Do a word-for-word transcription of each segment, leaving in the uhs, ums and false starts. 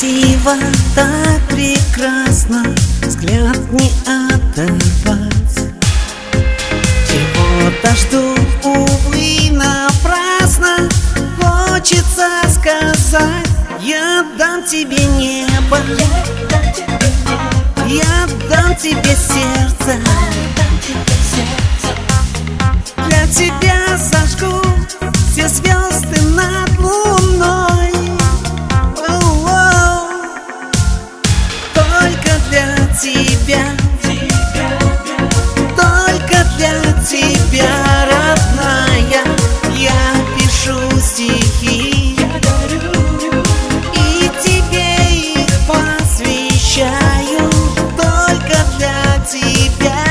красиво, так прекрасно, взгляд не оторвать. Чего-то жду, увы, напрасно. Хочется сказать: я дам тебе небо, я дам тебе сердце, для тебя сожгу все звезды над луной. О-о-о. Только для тебя, только для тебя, родная, я пишу стихи, и тебе их посвящаю. Только для тебя,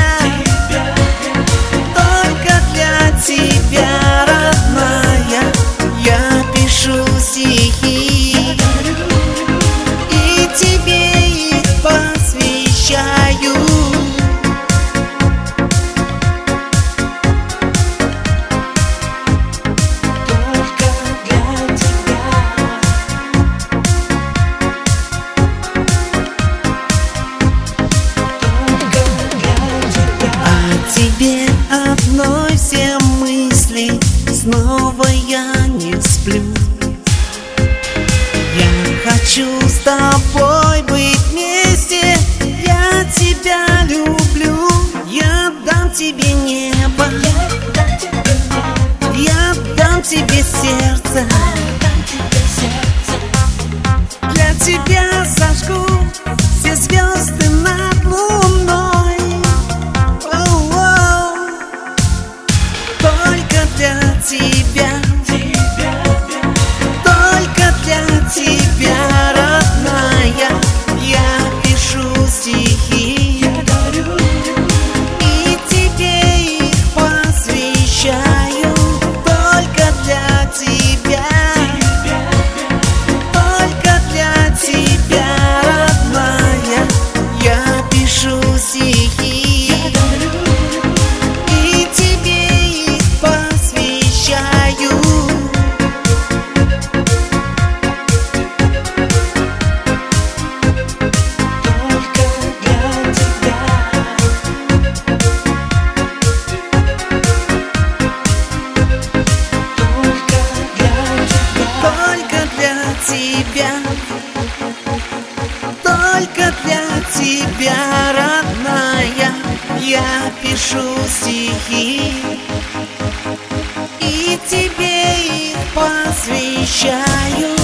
только для тебя, родная, я пишу стихи, и тебе их посвящаю. Тебе одной все мысли, снова я не сплю. Я хочу с тобой быть вместе, я тебя люблю. Я дам тебе небо, я дам тебе сердце, для тебя сожгу все звезды над луной. Только для тебя, только для тебя, родная, я пишу стихи, и тебе их посвящаю. Только для тебя, только для тебя, родная, я пишу стихи. Только для тебя, родная, я пишу стихи, и тебе их посвящаю.